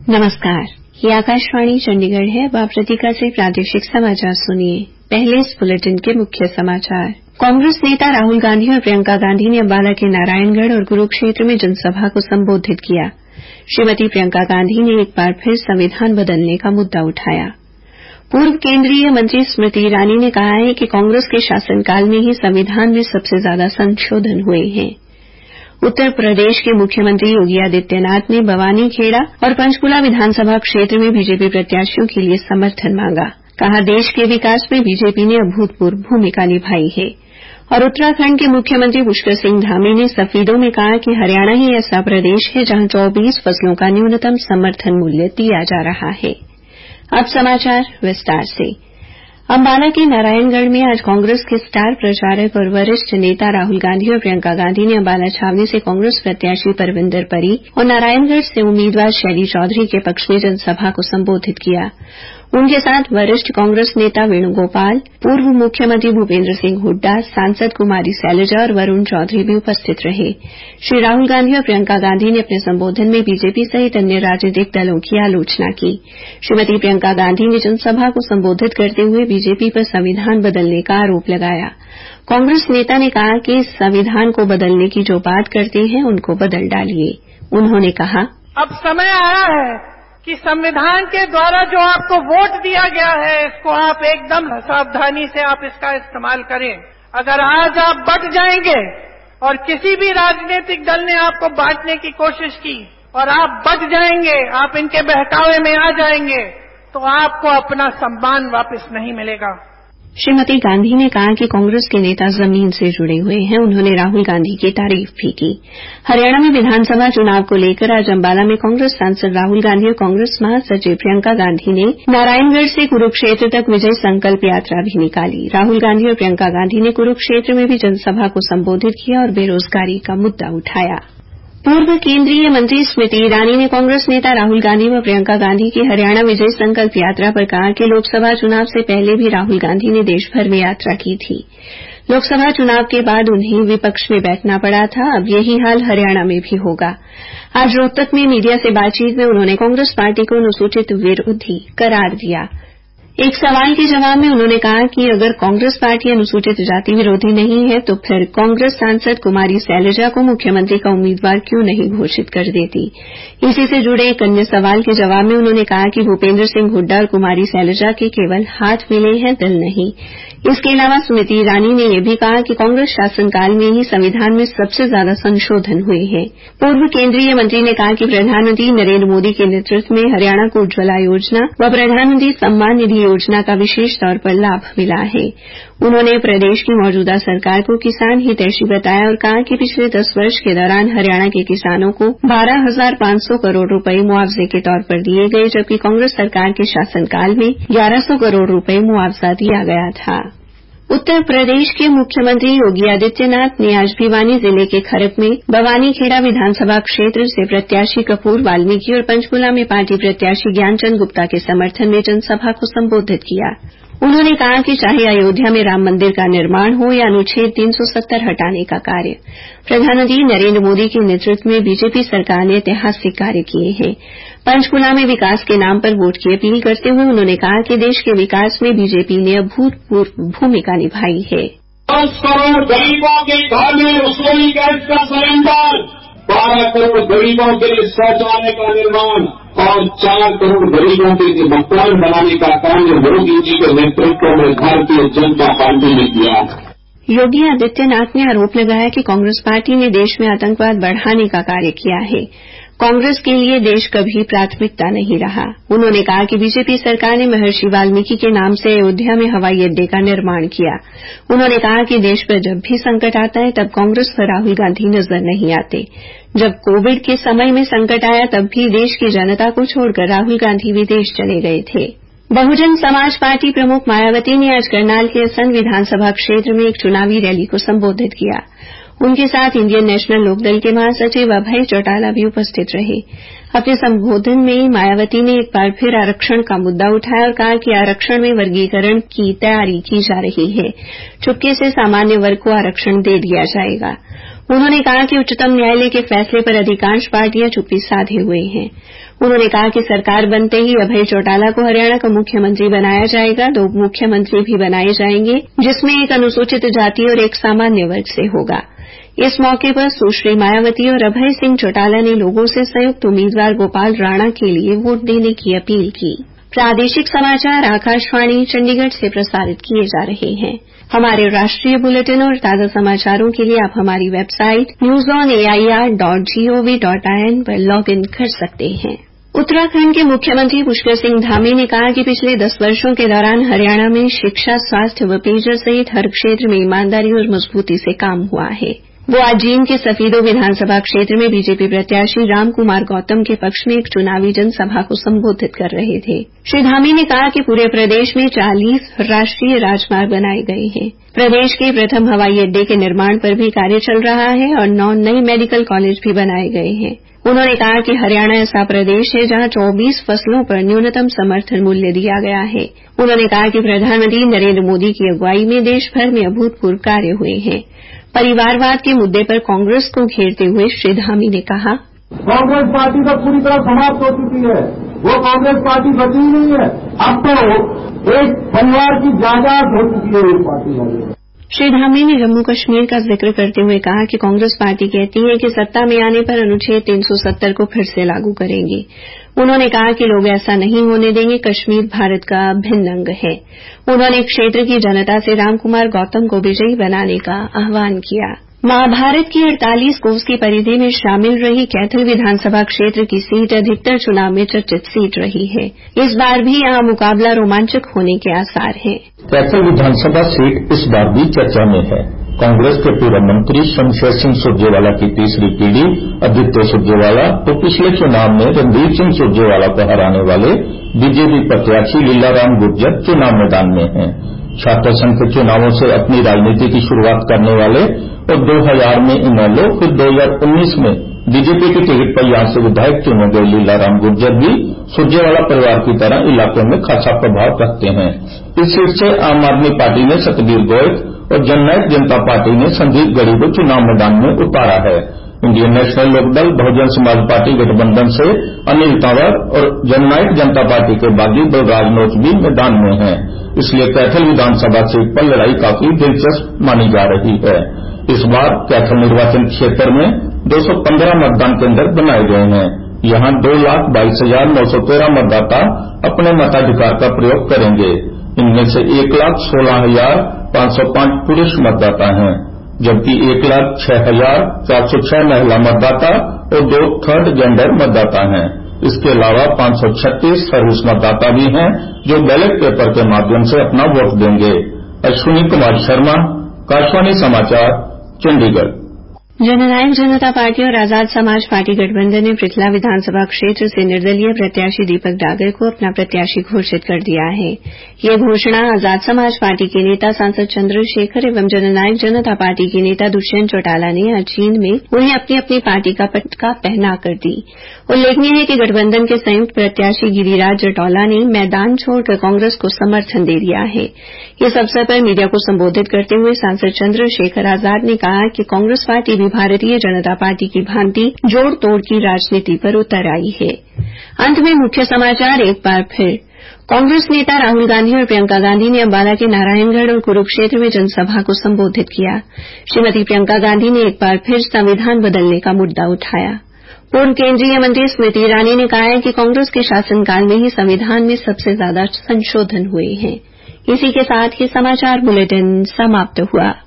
नमस्कार, ये आकाशवाणी चंडीगढ़ है। अब आप प्रतीका से प्रादेशिक समाचार सुनिए। पहले इस बुलेटिन के मुख्य समाचार। कांग्रेस नेता राहुल गांधी और प्रियंका गांधी ने अंबाला के नारायणगढ़ और कुरुक्षेत्र में जनसभा को संबोधित किया। श्रीमती प्रियंका गांधी ने एक बार फिर संविधान बदलने का मुद्दा उठाया। पूर्व केंद्रीय मंत्री स्मृति ईरानी ने कहा है कि कांग्रेस के शासनकाल में ही संविधान में सबसे ज्यादा संशोधन हुए हैं। उत्तर प्रदेश के मुख्यमंत्री योगी आदित्यनाथ ने बवानीखेड़ा और पंचकुला विधानसभा क्षेत्र में बीजेपी प्रत्याशियों के लिए समर्थन मांगा। कहा, देश के विकास में बीजेपी ने अभूतपूर्व भूमिका निभाई है। और उत्तराखंड के मुख्यमंत्री पुष्कर सिंह धामी ने सफीदों में कहा कि हरियाणा ही ऐसा प्रदेश है जहां 24 फसलों का न्यूनतम समर्थन मूल्य दिया जा रहा है। अब समाचार विस्तार से। अंबाला के नारायणगढ़ में आज कांग्रेस के स्टार प्रचारक और वरिष्ठ नेता राहुल गांधी और प्रियंका गांधी ने अंबाला छावनी से कांग्रेस प्रत्याशी परविंदर परी और नारायणगढ़ से उम्मीदवार शैली चौधरी के पक्ष में जनसभा को संबोधित किया। उनके साथ वरिष्ठ कांग्रेस नेता वेणुगोपाल, पूर्व मुख्यमंत्री भूपेन्द्र सिंह हुड्डा, सांसद कुमारी सैलजा और वरुण चौधरी भी उपस्थित रहे। श्री राहुल गांधी और प्रियंका गांधी ने अपने संबोधन में बीजेपी सहित अन्य राजनीतिक दलों की आलोचना की। श्रीमती प्रियंका गांधी ने जनसभा को संबोधित करते हुए बीजेपी पर संविधान बदलने का आरोप लगाया। कांग्रेस नेता ने कहा कि संविधान को बदलने की जो बात करते हैं उनको बदल डालिए। उन्होंने कहा, अब समय आया है कि संविधान के द्वारा जो आपको वोट दिया गया है इसको आप एकदम सावधानी से आप इसका इस्तेमाल करें। अगर आज आप बट जाएंगे और किसी भी राजनीतिक दल ने आपको बांटने की कोशिश की और आप बट जाएंगे, आप इनके बहकावे में आ जाएंगे, तो आपको अपना सम्मान वापस नहीं मिलेगा। श्रीमती गांधी ने कहा कि कांग्रेस के नेता जमीन से जुड़े हुए हैं। उन्होंने राहुल गांधी की तारीफ भी की। हरियाणा में विधानसभा चुनाव को लेकर आज अंबाला में कांग्रेस सांसद राहुल गांधी और कांग्रेस महासचिव प्रियंका गांधी ने नारायणगढ़ से कुरुक्षेत्र तक विजय संकल्प यात्रा भी निकाली। राहुल गांधी और प्रियंका गांधी ने कुरुक्षेत्र में भी जनसभा को संबोधित किया और बेरोजगारी का मुद्दा उठाया। पूर्व केंद्रीय मंत्री स्मृति ईरानी ने कांग्रेस नेता राहुल गांधी व प्रियंका गांधी की हरियाणा विजय संकल्प यात्रा पर कहा कि लोकसभा चुनाव से पहले भी राहुल गांधी ने देशभर में यात्रा की थी। लोकसभा चुनाव के बाद उन्हें विपक्ष में बैठना पड़ा था। अब यही हाल हरियाणा में भी होगा। आज रोहतक में मीडिया से बातचीत में उन्होंने कांग्रेस पार्टी को अनुसूचित विरोधी करार दिया। एक सवाल के जवाब में उन्होंने कहा कि अगर कांग्रेस पार्टी अनुसूचित जाति विरोधी नहीं है तो फिर कांग्रेस सांसद कुमारी सैलजा को मुख्यमंत्री का उम्मीदवार क्यों नहीं घोषित कर देती। इसी से जुड़े एक अन्य सवाल के जवाब में उन्होंने कहा कि भूपेन्द्र सिंह हुड्डा और कुमारी सैलजा के केवल हाथ मिले हैं, दिल नहीं। इसके अलावा स्मृति ईरानी ने यह भी कहा कि कांग्रेस शासनकाल में ही संविधान में सबसे ज्यादा संशोधन हुए हैं। पूर्व केंद्रीय मंत्री ने कहा कि प्रधानमंत्री नरेंद्र मोदी के नेतृत्व में हरियाणा को उज्ज्वला योजना व प्रधानमंत्री सम्मान निधि योजना का विशेष तौर पर लाभ मिला है। उन्होंने प्रदेश की मौजूदा सरकार को किसान हितैषी बताया और कहा कि पिछले 10 वर्ष के दौरान हरियाणा के किसानों को 12,500 करोड़ रुपए मुआवजे के तौर पर दिए गए, जबकि कांग्रेस सरकार के शासनकाल में 1100 करोड़ रुपए मुआवजा दिया गया था। उत्तर प्रदेश के मुख्यमंत्री योगी आदित्यनाथ ने आज भिवानी जिले के खरक में बवानीखेड़ा विधानसभा क्षेत्र से प्रत्याशी कपूर वाल्मीकि और पंचकुला में पार्टी प्रत्याशी ज्ञानचंद गुप्ता के समर्थन में जनसभा को संबोधित किया। उन्होंने कहा कि चाहे अयोध्या में राम मंदिर का निर्माण हो या अनुच्छेद 370 हटाने का कार्य, प्रधानमंत्री नरेंद्र मोदी के नेतृत्व में बीजेपी सरकार ने ऐतिहासिक कार्य किए हैं। पंचकुला में विकास के नाम पर वोट की अपील करते हुए उन्होंने कहा कि देश के विकास में बीजेपी ने अभूतपूर्व भूमिका निभाई है। 10 करोड़ गरीबों के घर में रसोई गैस का सिलेंडर, 12 करोड़ गरीबों के लिए शौचालय का निर्माण और 4 करोड़ गरीबों के लिए मकान बनाने का काम मोदी जी के नेतृत्व में भारतीय जनता पार्टी ने किया। योगी आदित्यनाथ ने आरोप लगाया कि कांग्रेस पार्टी ने देश में आतंकवाद बढ़ाने का कार्य किया है। कांग्रेस के लिए देश कभी प्राथमिकता नहीं रहा। उन्होंने कहा कि बीजेपी सरकार ने महर्षि वाल्मीकि के नाम से अयोध्या में हवाई अड्डे का निर्माण किया। उन्होंने कहा कि देश पर जब भी संकट आता है तब कांग्रेस पर राहुल गांधी नजर नहीं आते। जब कोविड के समय में संकट आया तब भी देश की जनता को छोड़कर राहुल गांधी विदेश चले गए थे। बहुजन समाज पार्टी प्रमुख मायावती ने आज करनाल के असंध विधानसभा क्षेत्र में एक चुनावी रैली को संबोधित किया। उनके साथ इंडियन नेशनल लोकदल के महासचिव अभय चौटाला भी उपस्थित रहे। अपने संबोधन में मायावती ने एक बार फिर आरक्षण का मुद्दा उठाया और कहा कि आरक्षण में वर्गीकरण की तैयारी की जा रही है। चुपके से सामान्य वर्ग को आरक्षण दे दिया जाएगा। उन्होंने कहा कि उच्चतम न्यायालय के फैसले पर अधिकांश पार्टियां चुप्पी साधे हुए हैं। उन्होंने कहा कि सरकार बनते ही अभय चौटाला को हरियाणा का मुख्यमंत्री बनाया जाएगा, 2 मुख्यमंत्री भी बनाए जाएंगे, जिसमें एक अनुसूचित जाति और एक सामान्य वर्ग से होगा। इस मौके पर सुश्री मायावती और अभय सिंह चौटाला ने लोगों से संयुक्त उम्मीदवार गोपाल राणा के लिए वोट देने की अपील की। प्रादेशिक समाचार आकाशवाणी चंडीगढ़ से प्रसारित किए जा रहे हैं। हमारे राष्ट्रीय बुलेटिन और ताजा समाचारों के लिए आप हमारी वेबसाइट newsonair.gov.in पर लॉग इन कर सकते हैं। उत्तराखंड के मुख्यमंत्री पुष्कर सिंह धामी ने कहा कि पिछले 10 वर्षों के दौरान हरियाणा में शिक्षा, स्वास्थ्य व पेयजल सहित हर क्षेत्र में ईमानदारी और मजबूती से काम हुआ है। वो आज जींद के सफीदो विधानसभा क्षेत्र में बीजेपी प्रत्याशी रामकुमार गौतम के पक्ष में एक चुनावी जनसभा को संबोधित कर रहे थे। श्री धामी ने कहा कि पूरे प्रदेश में 40 राष्ट्रीय राजमार्ग बनाए गए हैं। प्रदेश के प्रथम हवाई अड्डे के निर्माण पर भी कार्य चल रहा है और 9 नए मेडिकल कॉलेज भी बनाए गए हैं। उन्होंने कहा कि हरियाणा ऐसा प्रदेश है जहां 24 फसलों पर न्यूनतम समर्थन मूल्य दिया गया है। उन्होंने कहा कि प्रधानमंत्री नरेंद्र मोदी की अगुवाई में देश भर में अभूतपूर्व कार्य हुए हैं। परिवारवाद के मुद्दे पर कांग्रेस को घेरते हुए श्री धामी ने कहा, कांग्रेस पार्टी तो पूरी तरह समाप्त हो चुकी है, वो कांग्रेस पार्टी बची ही नहीं है। अब तो एक परिवार की जायदाद हो चुकी है इस पार्टी वाले। श्री धामी ने जम्मू कश्मीर का जिक्र करते हुए कहा कि कांग्रेस पार्टी कहती है कि सत्ता में आने पर अनुच्छेद 370 को फिर से लागू करेंगे। उन्होंने कहा कि लोग ऐसा नहीं होने देंगे, कश्मीर भारत का अभिन्न अंग है। उन्होंने क्षेत्र की जनता से रामकुमार गौतम को विजयी बनाने का आह्वान किया। महाभारत की 48 कोस की परिधि में शामिल रही कैथल विधानसभा क्षेत्र की सीट अधिकतर चुनाव में चर्चित सीट रही है। इस बार भी यहां मुकाबला रोमांचक होने के आसार हैं। कैथल विधानसभा सीट इस बार भी चर्चा में है। कांग्रेस के पूर्व मंत्री शमशेर सिंह सुरजेवाला की तीसरी पीढ़ी आदित्य सुरजेवाला तो पिछले चुनाव में रणदीप सिंह सुरजेवाला को हराने वाले बीजेपी प्रत्याशी लीलाराम गुर्जर चुनाव मैदान में हैं। छात्र संघ के चुनावों से अपनी राजनीति की शुरुआत करने वाले और 2000 में इनेलो फिर 2019 में बीजेपी की टिकट पर यहां से विधायक चुने गए लीलाराम गुर्जर भी सुरजेवाला परिवार की तरह इलाके में खासा प्रभाव रखते हैं। इस सीट से आम आदमी पार्टी ने सतबीर गोयत और जननायक जनता पार्टी ने संदीप गढ़ी को चुनाव मैदान में उतारा है। Indian national Lokdal, Bahujan Samaj party गठबंधन से अनिल तंवर और जननायक जनता पार्टी के बागी बलराज नोच भी मैदान में हैं। इसलिए कैथल विधानसभा सीट पर लड़ाई काफी दिलचस्प मानी जा रही है। इस बार कैथल निर्वाचन क्षेत्र में 215 मतदान केंद्र बनाए गए हैं। यहां 2,22,913 मतदाता अपने मताधिकार का प्रयोग करेंगे। इनमें से 1,16,505 पुरुष मतदाता हैं, जबकि 1,06,406 महिला मतदाता और 2 थर्ड जेंडर मतदाता हैं। इसके अलावा 536 सर्विस मतदाता भी हैं जो बैलेट पेपर के माध्यम से अपना वोट देंगे। अश्विनी कुमार शर्मा, आकाशवाणी समाचार, चंडीगढ़। जननायक जनता पार्टी और आजाद समाज पार्टी गठबंधन ने पृथला विधानसभा क्षेत्र से निर्दलीय प्रत्याशी दीपक डागर को अपना प्रत्याशी घोषित कर दिया है। यह घोषणा आजाद समाज पार्टी के नेता सांसद चंद्रशेखर एवं जननायक जनता पार्टी के नेता दुष्यंत चौटाला ने आज जींद में उन्हें अपनी अपनी पार्टी का पटका पहना कर दी। उल्लेखनीय है कि गठबंधन के संयुक्त प्रत्याशी गिरिराज जटौला ने मैदान छोड़कर कांग्रेस को समर्थन दे दिया है। इस अवसर पर मीडिया को संबोधित करते हुए सांसद चंद्रशेखर आजाद ने कहा कि कांग्रेस पार्टी भी भारतीय जनता पार्टी की भांति जोड़ तोड़ की राजनीति पर उतर आई है। अंत में मुख्य समाचार एक बार फिर। कांग्रेस नेता राहुल गांधी और प्रियंका गांधी ने अंबाला के नारायणगढ़ और कुरुक्षेत्र में जनसभा को संबोधित किया। श्रीमती प्रियंका गांधी ने एक बार फिर संविधान बदलने का मुद्दा उठाया। पूर्व केंद्रीय मंत्री स्मृति ईरानी ने कहा है कि कांग्रेस के शासनकाल में ही संविधान में सबसे ज्यादा संशोधन हुए हैं। इसी के साथ ही समाचार बुलेटिन समाप्त हुआ।